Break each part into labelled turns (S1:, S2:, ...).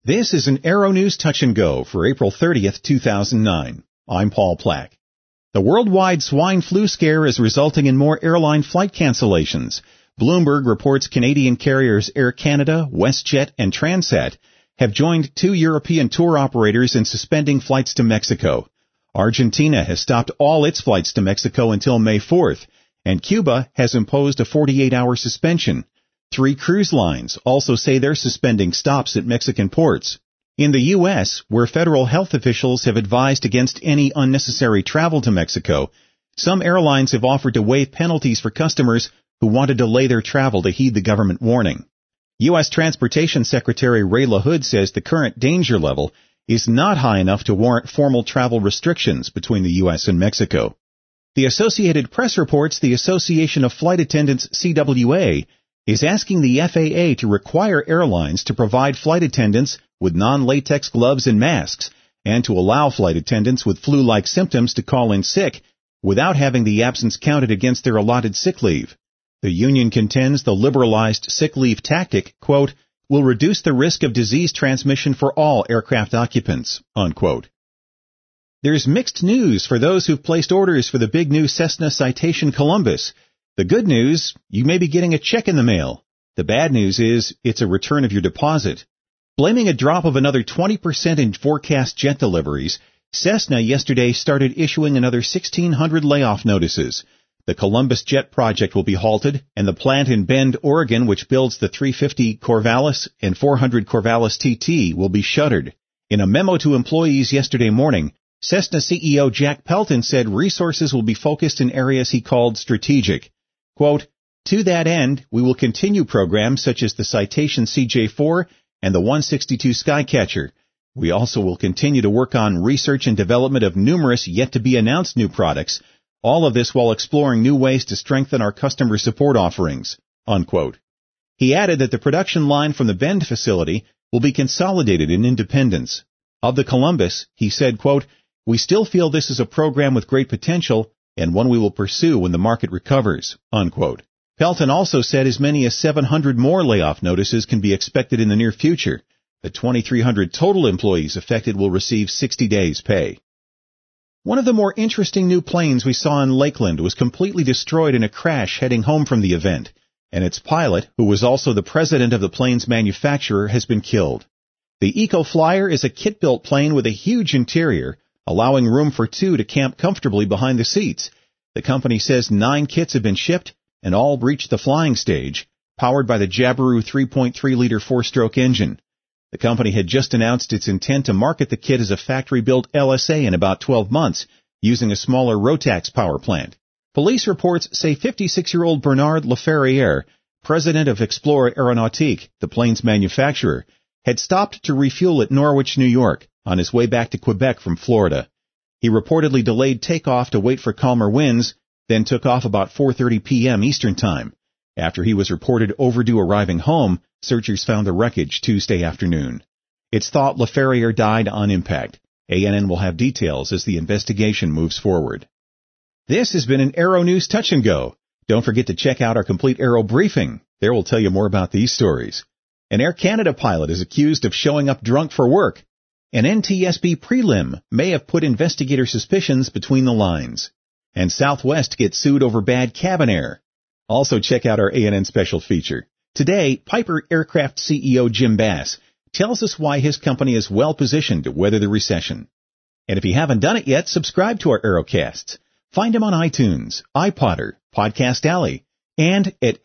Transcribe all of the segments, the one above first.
S1: This is an Aero News Touch and Go for April 30th, 2009. I'm Paul Plack. The worldwide swine flu scare is resulting in more airline flight cancellations. Bloomberg reports Canadian carriers Air Canada, WestJet, and Transat have joined 2 European tour operators in suspending flights to Mexico. Argentina has stopped all its flights to Mexico until May 4th, and Cuba has imposed a 48-hour suspension. 3 cruise lines also say they're suspending stops at Mexican ports. In the U.S., where federal health officials have advised against any unnecessary travel to Mexico, some airlines have offered to waive penalties for customers who want to delay their travel to heed the government warning. U.S. Transportation Secretary Ray LaHood says the current danger level is not high enough to warrant formal travel restrictions between the U.S. and Mexico. The Associated Press reports the Association of Flight Attendants, CWA, is asking the FAA to require airlines to provide flight attendants with non-latex gloves and masks, and to allow flight attendants with flu-like symptoms to call in sick without having the absence counted against their allotted sick leave. The union contends the liberalized sick leave tactic, quote, will reduce the risk of disease transmission for all aircraft occupants, unquote. There's mixed news for those who've placed orders for the big new Cessna Citation Columbus. The good news, you may be getting a check in the mail. The bad news is, it's a return of your deposit. Blaming a drop of another 20% in forecast jet deliveries, Cessna yesterday started issuing another 1,600 layoff notices. The Columbus Jet project will be halted, and the plant in Bend, Oregon, which builds the 350 Corvallis and 400 Corvallis TT, will be shuttered. In a memo to employees yesterday morning, Cessna CEO Jack Pelton said resources will be focused in areas he called strategic. Quote, to that end, we will continue programs such as the Citation CJ4 and the 162 Skycatcher. We also will continue to work on research and development of numerous yet-to-be-announced new products, all of this while exploring new ways to strengthen our customer support offerings, unquote. He added that the production line from the Bend facility will be consolidated in Independence. Of the Columbus, he said, quote, we still feel this is a program with great potential and one we will pursue when the market recovers, unquote. Pelton also said as many as 700 more layoff notices can be expected in the near future. The 2,300 total employees affected will receive 60 days' pay. One of the more interesting new planes we saw in Lakeland was completely destroyed in a crash heading home from the event, and its pilot, who was also the president of the plane's manufacturer, has been killed. The Eco Flyer is a kit-built plane with a huge interior, allowing room for 2 to camp comfortably behind the seats. The company says 9 kits have been shipped and all reached the flying stage, powered by the Jabiru 3.3-liter 4-stroke engine. The company had just announced its intent to market the kit as a factory-built LSA in about 12 months, using a smaller Rotax power plant. Police reports say 56-year-old Bernard Laferriere, president of Explore Aeronautique, the plane's manufacturer, had stopped to refuel at Norwich, New York, on his way back to Quebec from Florida. He reportedly delayed takeoff to wait for calmer winds, then took off about 4:30 p.m. Eastern Time. After he was reported overdue arriving home, searchers found the wreckage Tuesday afternoon. It's thought Laferriere died on impact. ANN will have details as the investigation moves forward. This has been an Aero News Touch and Go. Don't forget to check out our complete Aero briefing. There we'll tell you more about these stories. An Air Canada pilot is accused of showing up drunk for work. An NTSB prelim may have put investigator suspicions between the lines. And Southwest gets sued over bad cabin air. Also check out our ANN special feature. Today, Piper Aircraft CEO Jim Bass tells us why his company is well positioned to weather the recession. And if you haven't done it yet, subscribe to our Aerocasts. Find them on iTunes, iPodder, Podcast Alley, and at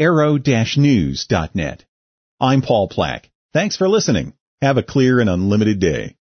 S1: aero-news.net. I'm Paul Plack. Thanks for listening. Have a clear and unlimited day.